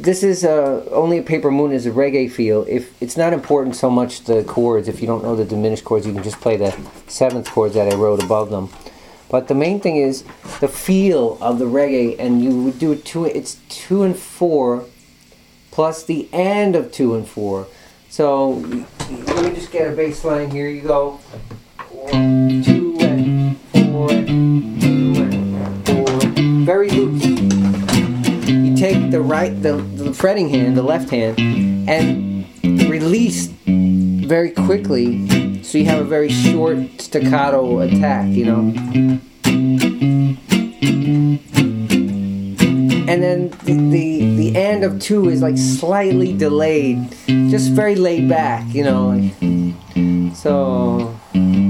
this is Only a Paper Moon is a reggae feel. If it's not important so much the chords. If you don't know the diminished chords, you can just play the 7th chords that I wrote above them. But the main thing is the feel of the reggae, and you would do it it's 2 and 4 plus the end of 2 and 4. So let me just get a bass line here. You go 1, 2 and 4, 2 and 4. Very loose. You take the fretting hand, the left hand, and release very quickly, so you have a very short staccato attack, you know. And then the end of 2 is like slightly delayed, just very laid back, you know. So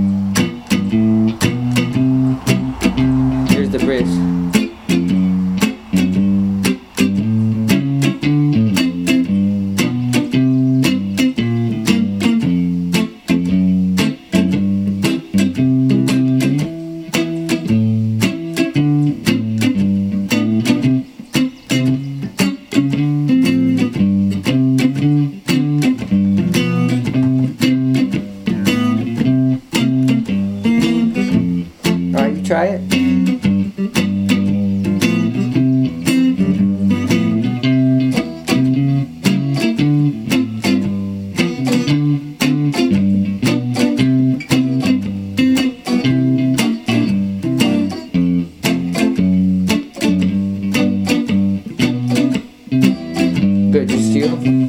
here's the bridge. Try it. Good, just you.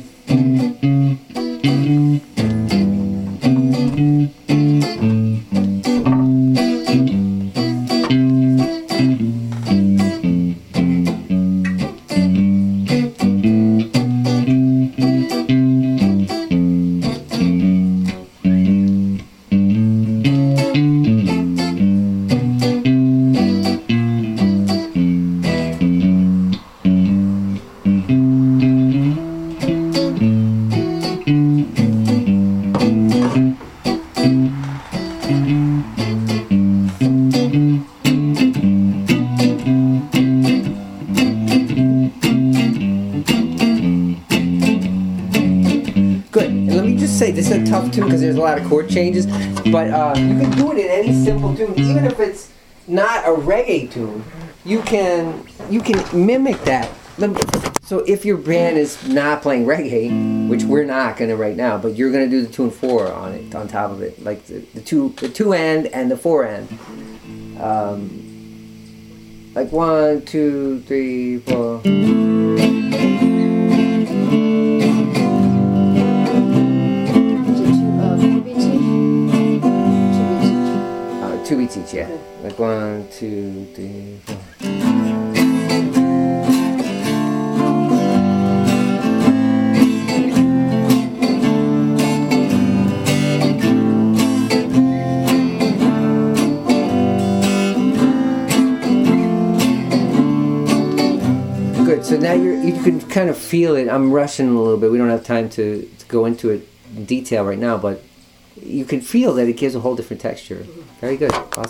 Good. And let me just say, this is a tough tune because there's a lot of chord changes, but you can do it in any simple tune, even if it's not a reggae tune. You can mimic that. So if your band is not playing reggae, which we're not gonna right now, but you're gonna do the 2 and 4 on it, on top of it, like the two end and the 4 end. Like 1, 2, 3, 4. Two beats each, yeah. Like 1, 2, 3, 4. Good. So now you can kind of feel it. I'm rushing a little bit. We don't have time to go into it in detail right now, but you can feel that it gives a whole different texture. Very good. Awesome.